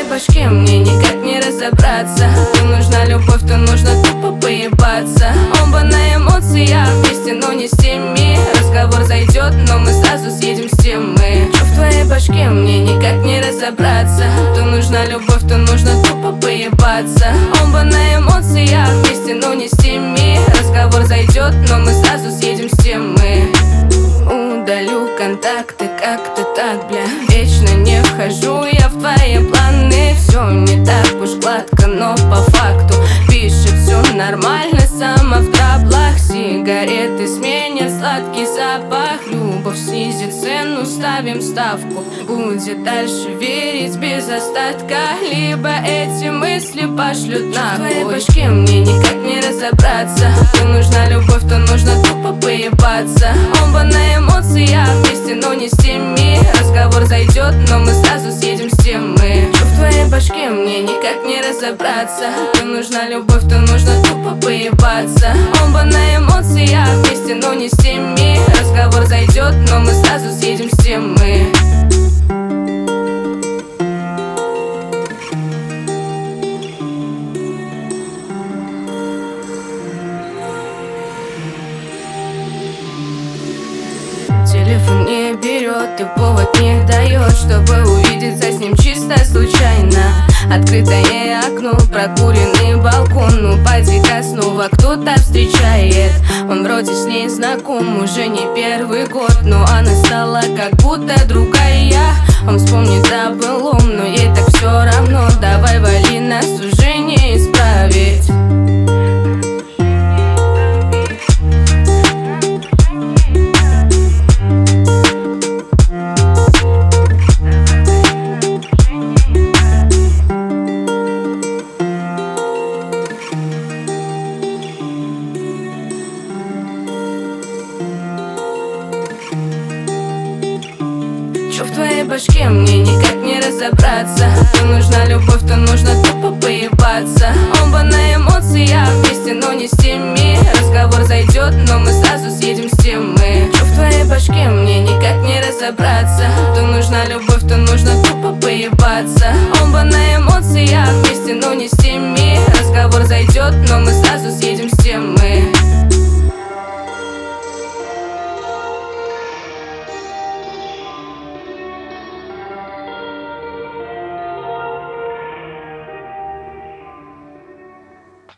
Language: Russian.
башке мне никак не разобраться. То нужна любовь, то нужно тупо поебаться. Оба на эмоциях вместе, но не с теми. Разговор зайдет, но мы сразу съедем с темы. Что в твоей башке мне никак не разобраться. То нужна любовь, то нужно тупо поебаться. Оба на эмоциях вместе, но не с теми. Разговор зайдет, но мы сразу съедем с темы. Удалю контакты, как-то так, бля. Вечно не вхожу я в твои планы. Все не так уж гладко, но по факту пишет все нормально, сама в траблах. Сигареты сменят сладкий запах. Любовь снизит цену, ставим ставку. Будет дальше верить без остатка. Либо эти мысли пошлют нахуй. В твоей башке мне никак не разобраться. То нужна любовь, то нужно тупо поебаться. Оба на эмоциях вместе, но не с теми. Разговор зайдет, но мы сразу съедем с темы. Что в твоей башке мне никак не разобраться. То нужна любовь, то нужно тупо поебаться. Оба на эмоциях вместе, но не с теми. Разговор зайдет, но мы сразу съедем с темы. Телефон не берет и повод не дает, чтобы увидеться с ним чисто случайно. Открытое окно, прокуренный балкон. Ну поди-ка снова кто-то встречает. Он вроде с ней знаком уже не первый год, но она стала как будто другая. Он вспомнит о былом, но ей так все равно. Давай вали, нас уже не исправить. Что в твоей башке мне никак не разобраться. То нужна любовь, то нужно тупо поебаться. Оба на эмоциях вместе, но не с теми. Разговор зайдет, но мы сразу съедем с темы. Что в твоей башке мне никак не разобраться. То нужна любовь, то нужно тупо поебаться. Оба на эмоциях вместе, но не с теми. Разговор зайдет, но мы